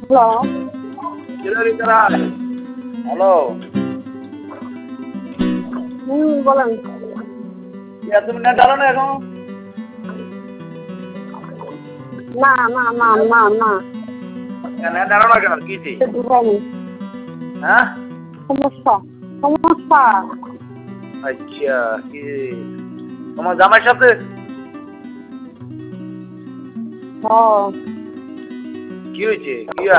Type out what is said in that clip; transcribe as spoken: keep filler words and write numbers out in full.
Hello. হুম বলেন। তুমি net ডালো না এখন? না না না না না নেট ডালো না কেন? কি হয়েছে? হ্যাঁ সমস্যা সমস্যা। আচ্ছা, কি তোমার জামাইয়ের সাথে? হ্যাঁ। কি হয়েছে? কি